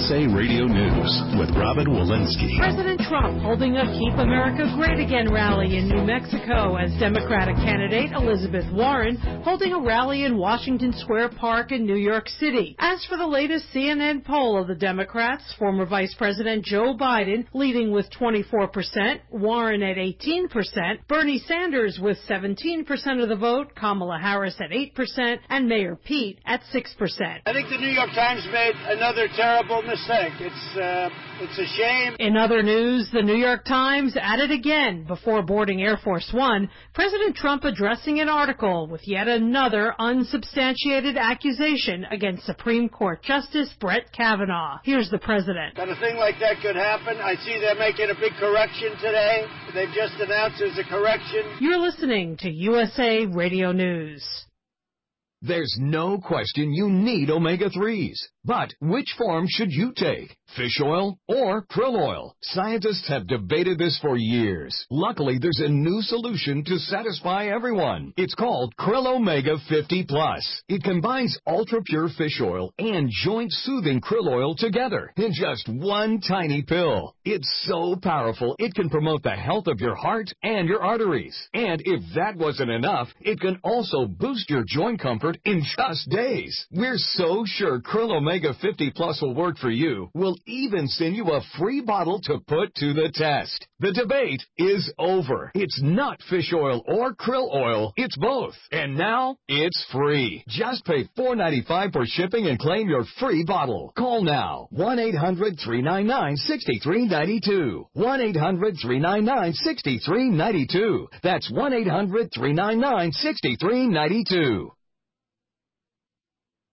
USA Radio News with Robin Walensky. President Trump holding a Keep America Great Again rally in New Mexico as Democratic candidate Elizabeth Warren holding a rally in Washington Square Park in New York City. As for the latest CNN poll of the Democrats, former Vice President Joe Biden leading with 24%, Warren at 18%, Bernie Sanders with 17% of the vote, Kamala Harris at 8%, and Mayor Pete at 6%. I think the New York Times made another terrible mistake. It's a shame. In other news, the New York Times at it again. Before boarding Air Force One, President Trump addressing an article with yet another unsubstantiated accusation against Supreme Court Justice Brett Kavanaugh. Here's the president. That a thing like that could happen. I see they're making a big correction today. They've just announced there's a correction. You're listening to USA Radio News. There's no question you need omega-3s. But which form should you take? Fish oil or krill oil? Scientists have debated this for years. Luckily, there's a new solution to satisfy everyone. It's called Krill Omega 50 Plus. It combines ultra-pure fish oil and joint-soothing krill oil together in just one tiny pill. It's so powerful, it can promote the health of your heart and your arteries. And if that wasn't enough, it can also boost your joint comfort in just days. We're so sure Krill Omega 50 Plus will work for you. We'll even send you a free bottle to put to the test. The debate is over. It's not fish oil or krill oil. It's both. And now it's free. Just pay $4.95 for shipping and claim your free bottle. Call now. 1-800-399-6392. 1-800-399-6392. That's 1-800-399-6392.